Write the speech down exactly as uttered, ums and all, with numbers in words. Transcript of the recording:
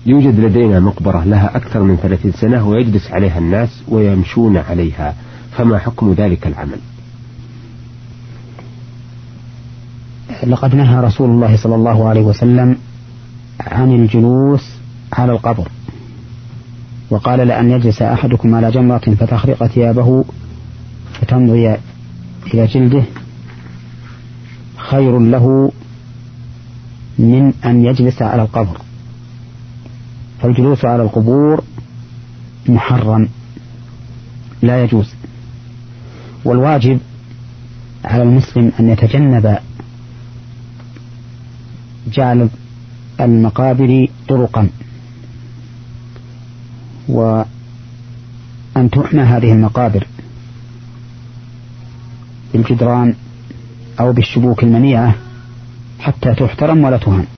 يوجد لدينا مقبرة لها أكثر من ثلاثين سنة ويجلس عليها الناس ويمشون عليها، فما حكم ذلك العمل؟ لقد نهى رسول الله صلى الله عليه وسلم عن الجلوس على القبر، وقال: لأن يجلس أحدكم على جمرة فتخرق ثيابه فتمضي إلى جلده خير له من أن يجلس على القبر. فالجلوس على القبور محرم لا يجوز، والواجب على المسلم أن يتجنب جعل المقابر طرقا، وأن تحمى هذه المقابر بالجدران أو بالشبوك المنيعة حتى تحترم ولا تهان.